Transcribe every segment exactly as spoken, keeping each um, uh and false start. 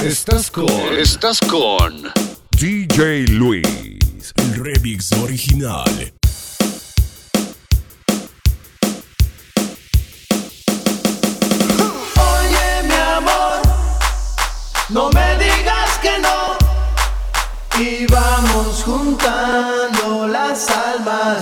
Estás con, estás con D J Luis, el remix original. Oye, mi amor, no me digas que no, y vamos juntando las almas.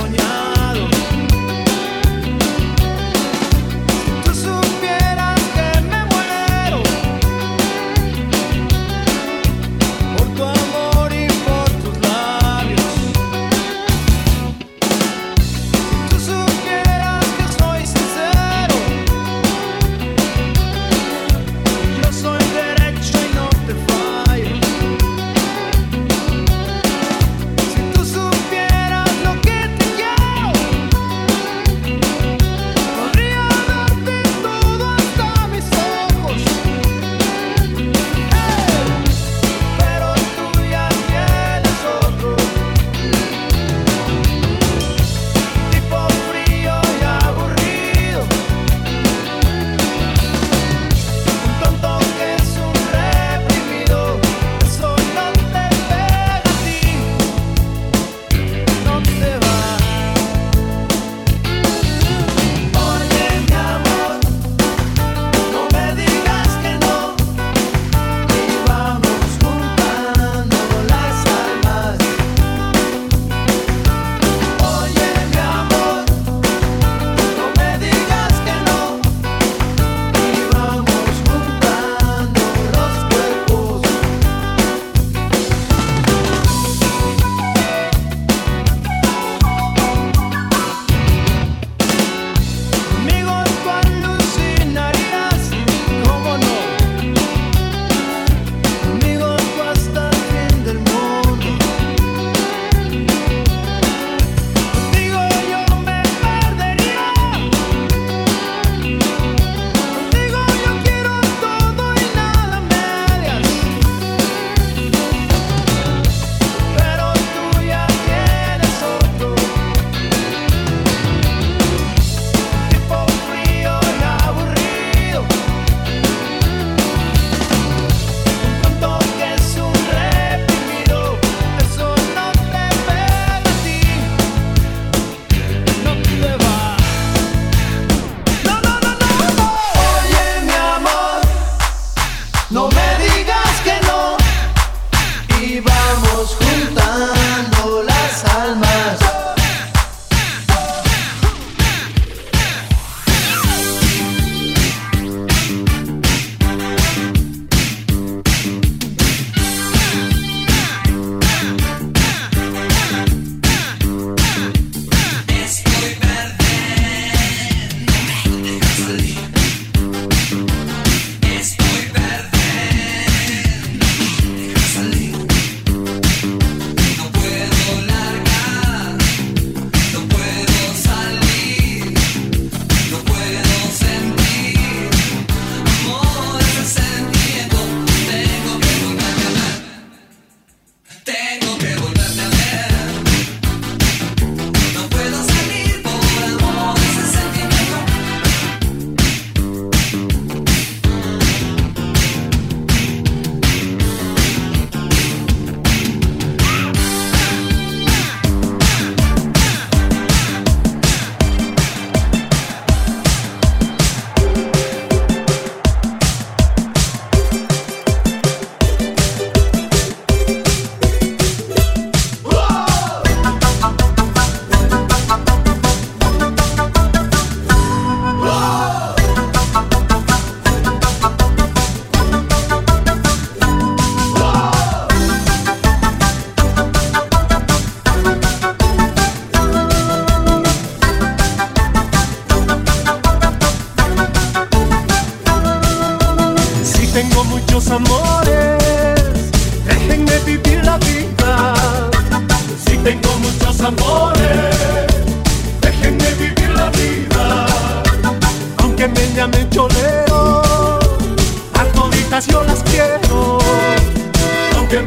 Supieras que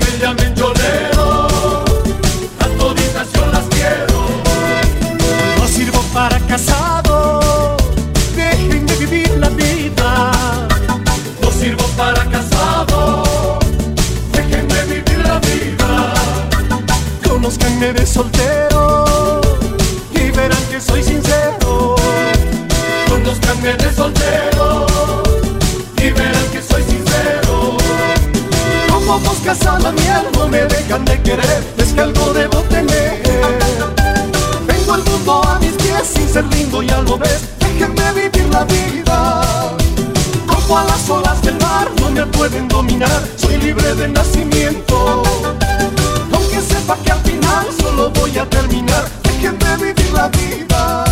me llamen cholero, a toditas yo las quiero. No sirvo para casado, déjenme vivir la vida. No sirvo para casado, déjenme vivir la vida. Conózcanme de soltero y verán que soy sincero. Conózcanme de soltero y verán que soy sincero. Como moscas a la miel no me dejan de querer, es que algo debo tener. Vengo al mundo a mis pies sin ser lindo, ya lo ves, déjenme vivir la vida. Como a las olas del mar no me pueden dominar, soy libre de nacimiento. Aunque sepa que al final solo voy a terminar, déjenme vivir la vida.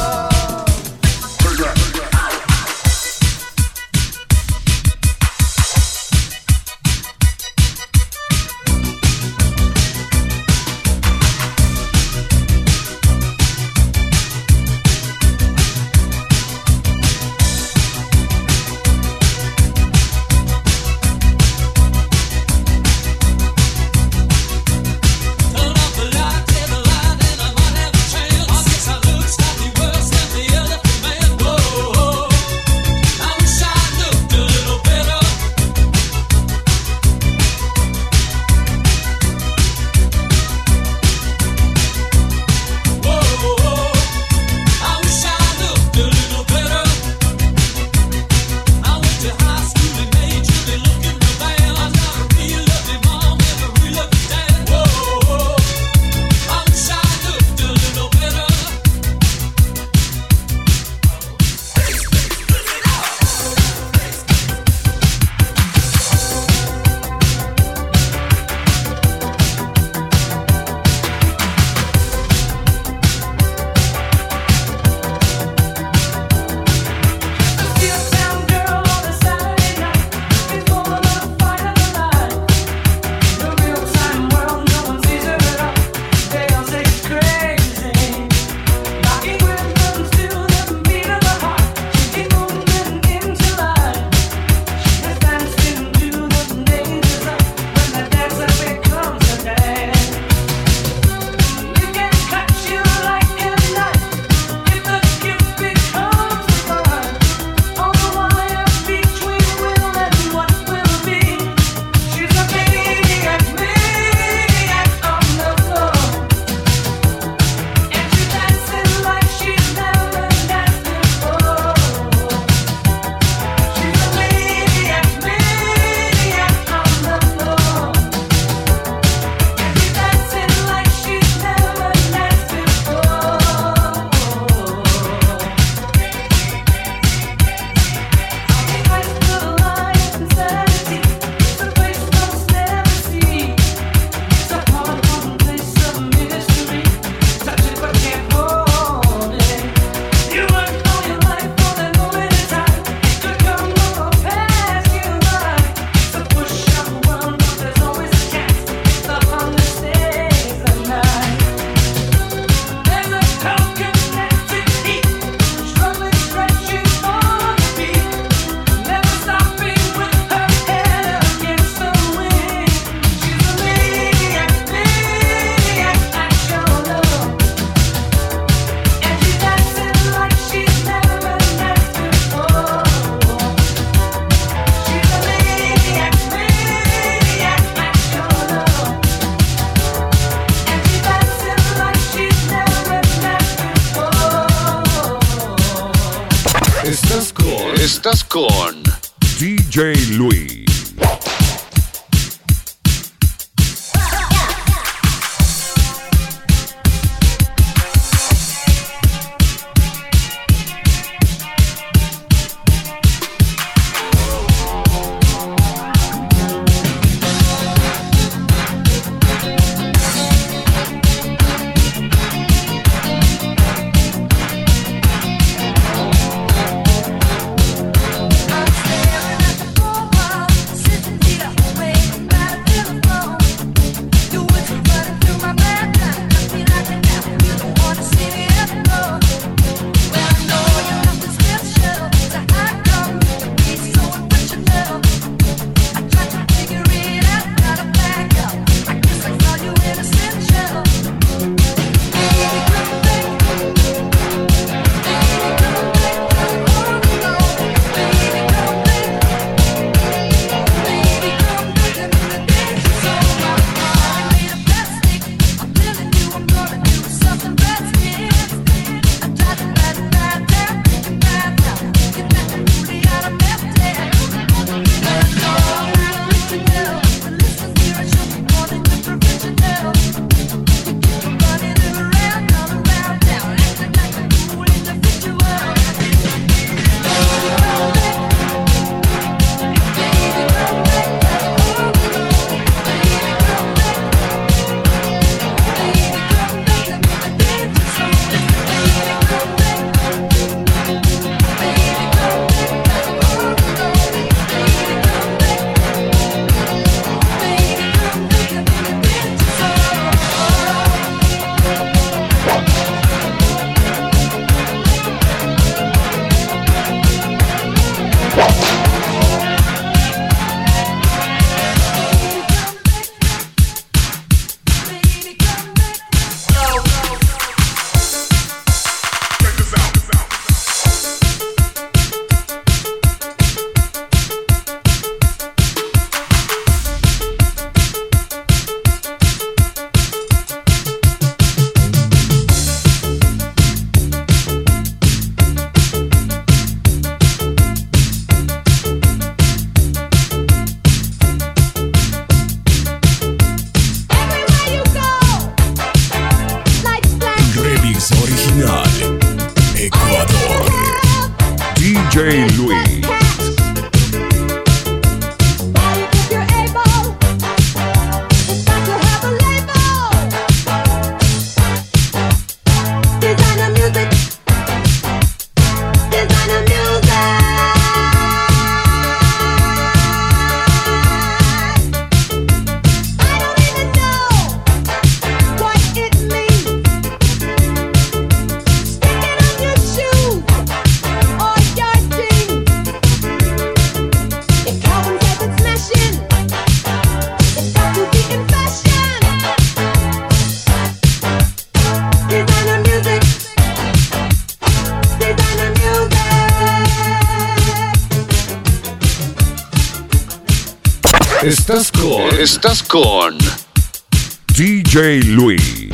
Estás con, estás con D J Luis. I'm staring at the floor. Estás con. Estás con. D J Luis.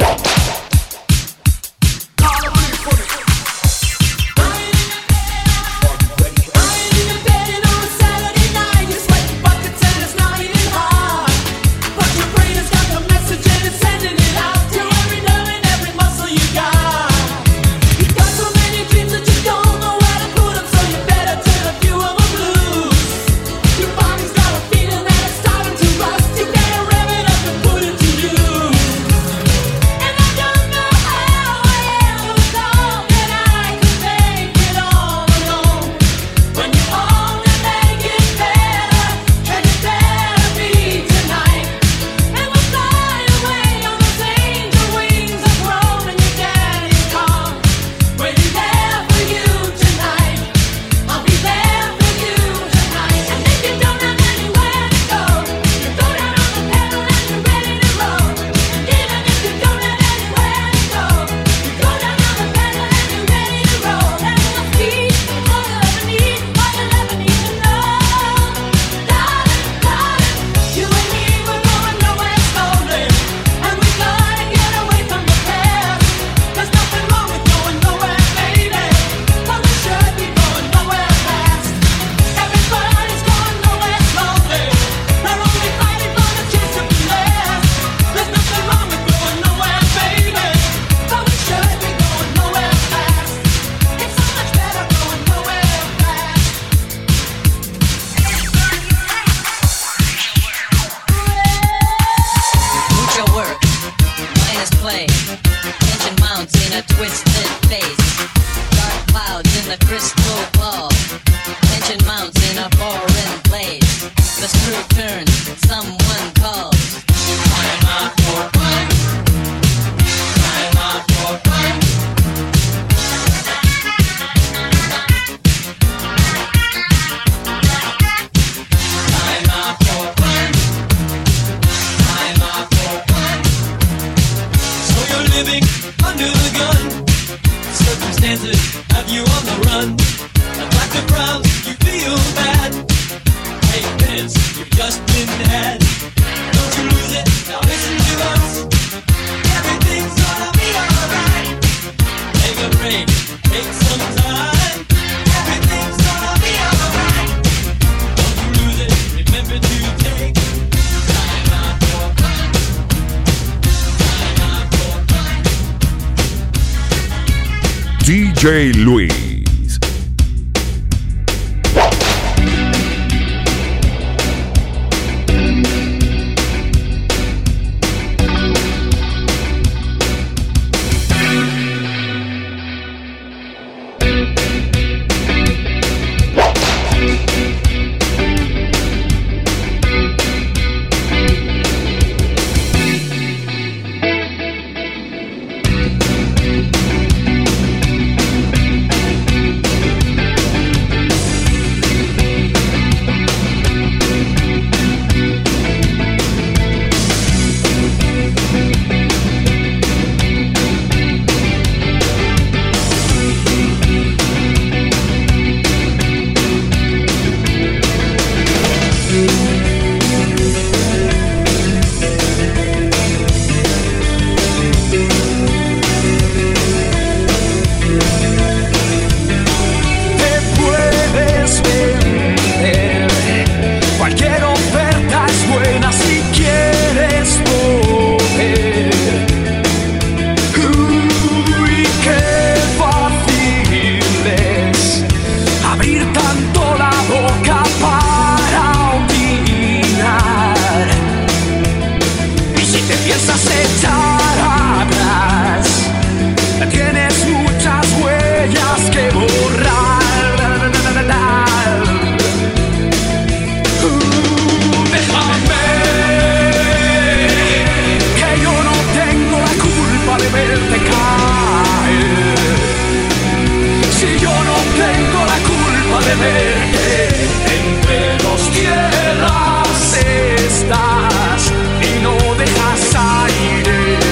D J Luis. Entre dos tierras estás y no dejas aire.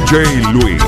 J Luis.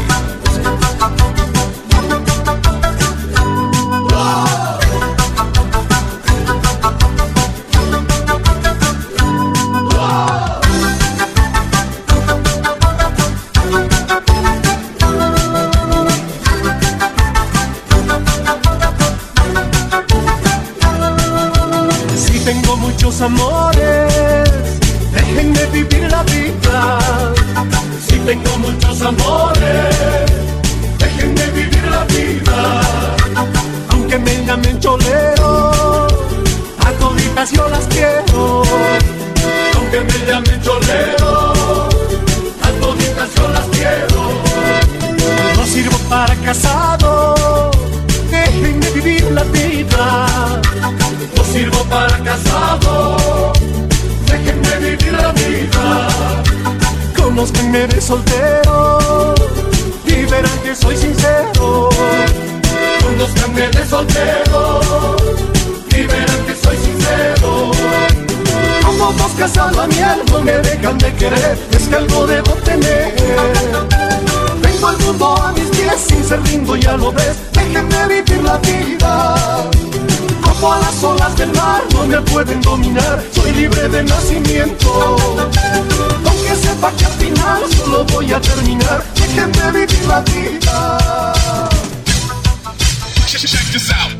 Tengo muchos amores, déjenme vivir la vida. Si tengo muchos amores, déjenme vivir la vida. Aunque me llamen cholero, a toditas yo las quiero. Aunque me llamen cholero, a toditas yo las quiero. No sirvo para casado, déjenme vivir la vida. No sirvo para casado, déjenme vivir la vida. Conózcanme de soltero y verán que soy sincero. Conózcanme de soltero y verán que soy sincero. Como moscas a la miel no me dejan de querer, es que algo debo tener. Tengo el mundo a mis pies sin ser lindo, ya lo ves, déjenme vivir la vida. Como a las olas del mar no me pueden dominar, soy libre de nacimiento. Aunque sepa que al final solo voy a terminar, déjenme vivir la vida. Check this out.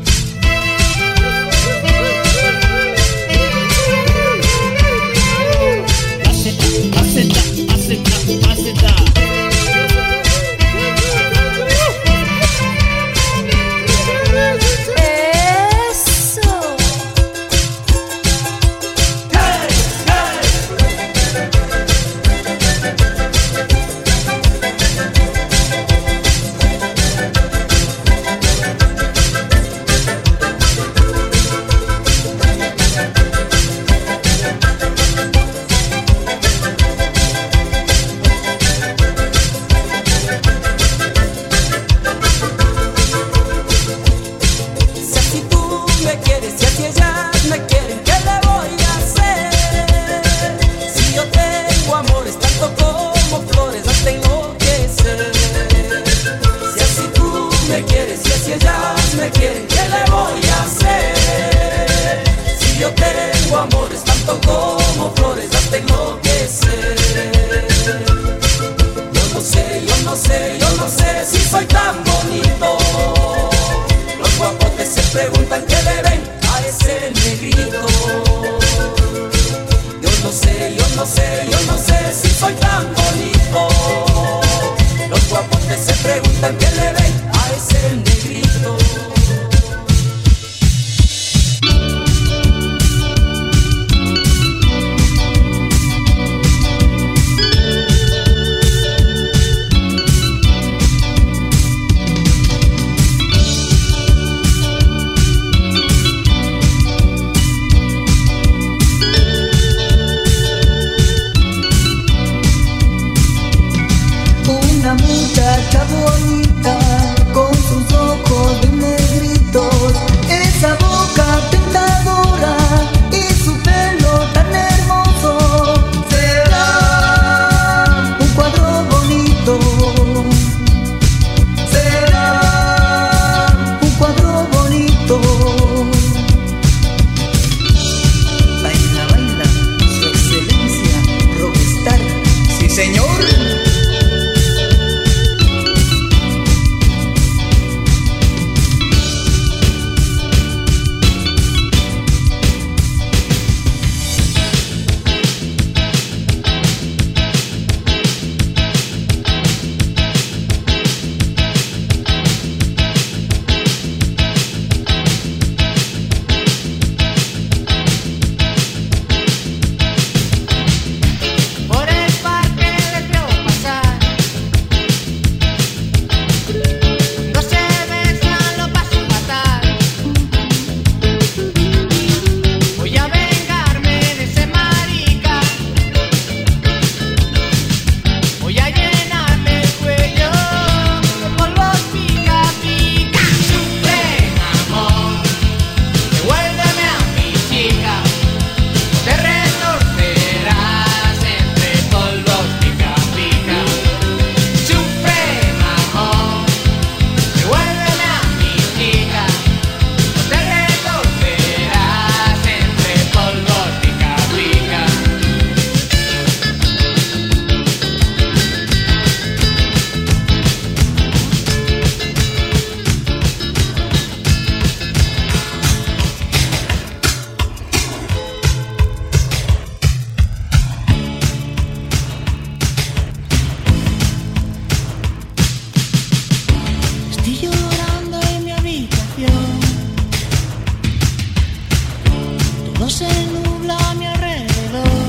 se nubla a mi alrededor.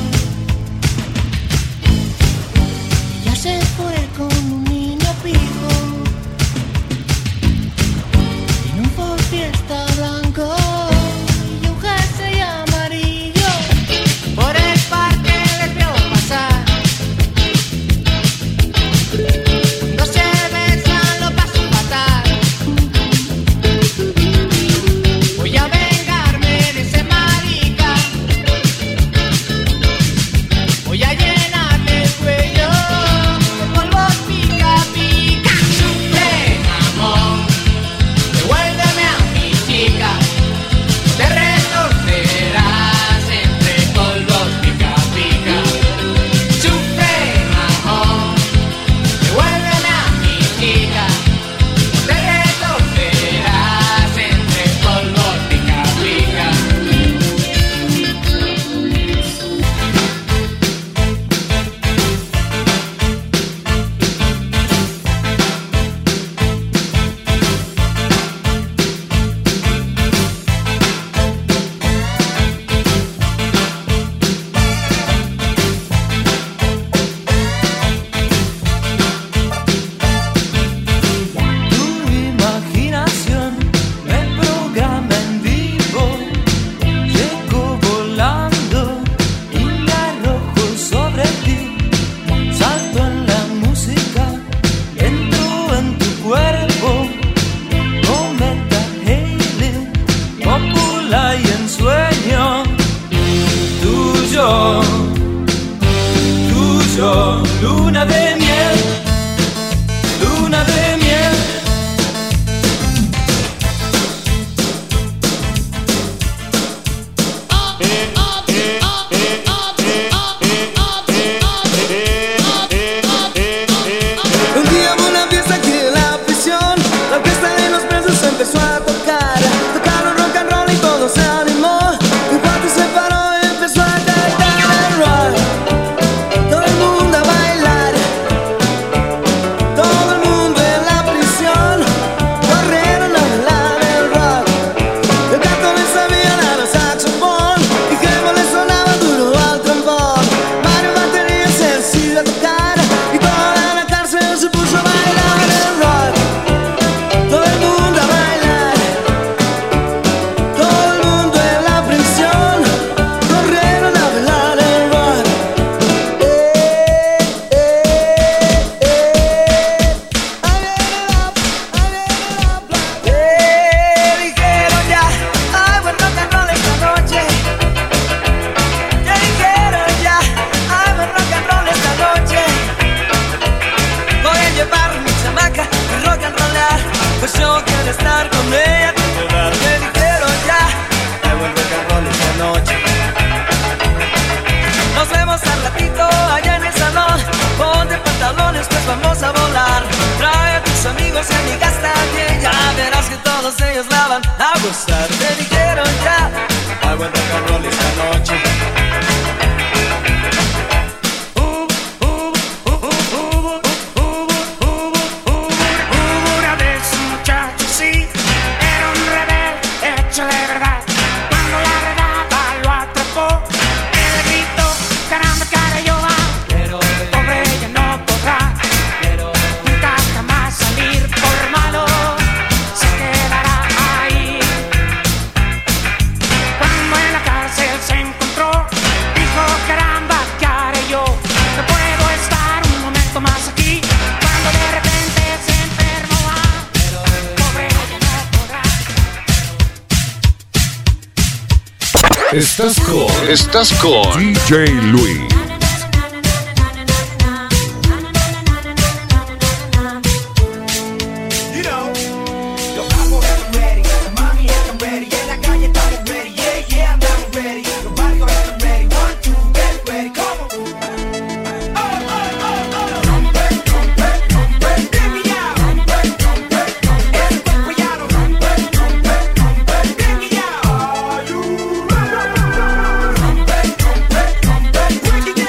Ya se fue con un niño pijo en un Ford Fiesta blanco y un jersey amarillo. Por el parque les vio pasar. No se besan, lo paso fatal. Voy a vengarme de ese marica. Voy a llenarle el cuello de polvos pica pica. Ven, amor, devuélveme a mi chica. Te retorcerás entre polvos pica pica. Sufre, amor, devuélveme a mi chica. Te retorcerás entre polvos pica pica. Tu imaginación me programa en vivo. Llego volando y me arrojo sobre ti. Salto en la música, entro en tu cuerpo. Cometa Halley, cópula y ensueño. Tuyo, tuyo, luna de miel, luna de miel. Un día hubo una fiesta aquí en la prisión. La orquesta de los presos empezó a tocar. Tocaron rock and roll y todo se animó. Un cuarto se paró y empezó a cantar el rock. Todo el mundo a bailar. Todo el mundo en la prisión corrieron a bailar el rock. El gato le sabía dar al saxofón y Gemo le sonaba duro al trombón. Mario batería se decidió a tocar y toda la cárcel se puso a bailar el rock. Todo el mundo a bailar. Todo el mundo en la prisión corrieron a bailar el rock. Eh, eh, eh. I get it up, I get it up like eh, dijeron ya, hay buen rock and roll esta noche. Ya dijeron ya, hay buen rock and roll esta noche. Voy a llevar mi chamaca y rock and rollar, pues yo quiero estar con ella. Me dijeron ya, hay buen rock and roll esta noche. Nos vemos al ratito allá en el salón. Ponte pantalones pues vamos a volar. Trae a tus amigos y amigas también. Ya verás que todos ellos la van a gozar. Te dijeron ya, hay buen rock and roll esta noche. Hubo una vez un muchacho, sí, era un rebelde hecho de verdad. Cuando la redada lo atrapó, él gritó, caramba, cara, yo va. Pero Pobre ella no podrá nunca jamás salir por malo, se quedará ahí. Cuando en la cárcel se encontró, dijo, caramba, ¿qué haré yo? No puedo estar un momento más aquí. Cuando de repente se enfermó, ah, pobre ella no podrá. Estás con, estás con D J Luis. You know, los capos están ready, las mami están ready, en la calle estamos ready, yeah, yeah, andamos ready, los barrios están ready, one, two, get ready, come on. Oh, oh, oh, oh. Rompe, rompe, rompe, bring me out. Rompe, rompe, rompe, esto es cuidado. Rompe, rompe, rompe, bring me out. Are you ready? Rompe, rompe, rompe, bring it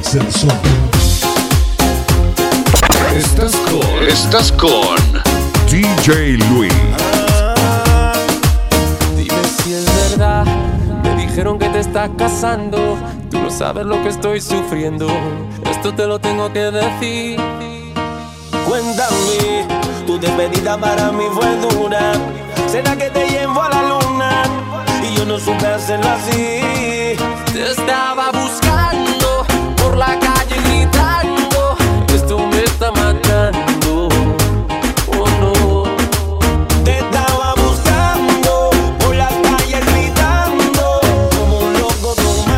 Sensor. Estás con, estás con D J Luis. Dime si es verdad, me dijeron que te estás casando. Tú no sabes lo que estoy sufriendo, esto te lo tengo que decir. Cuéntame, tu despedida para mí fue dura. ¿Será que te llevo a la luna? Y yo no supe hacerlo así. Te estaba buscando por la calle gritando, esto me está matando, oh no. Te estaba buscando por la calle gritando, como un loco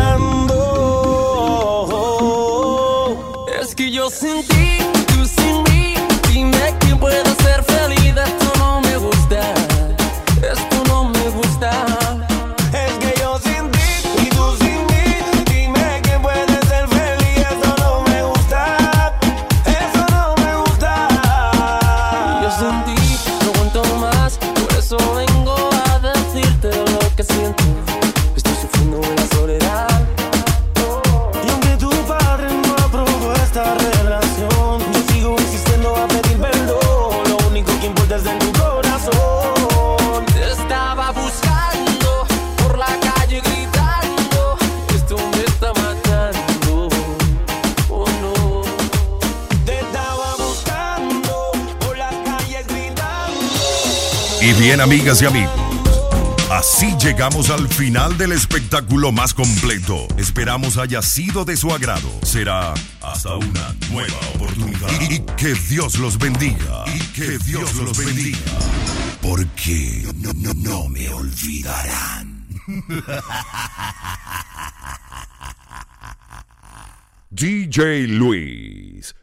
tomando. Es que yo sin ti, tú sin mí, dime quién puede ser feliz. Esto no me gusta, esto no me gusta. Es que yo sin ti y tú sin mí, dime quién puede ser feliz. Eso no me gusta, eso no me gusta. Yo sin ti no aguanto más, por eso vengo a decirte lo que siento. Estoy sufriendo en la soledad. Y aunque tu padre no aprobó esta relación, yo sigo insistiendo a pedir perdón. Lo único que importa es en tu corazón. Te estaba buscando por la calle gritando, esto me está matando, oh no. Te estaba buscando por las calles gritando. Y bien, amigas y amigos, así llegamos al final del espectáculo más completo. Esperamos haya sido de su agrado. Será hasta una nueva oportunidad. Y, y que Dios los bendiga. Y que Dios los bendiga. Porque no, no, no me olvidarán. D J Luis.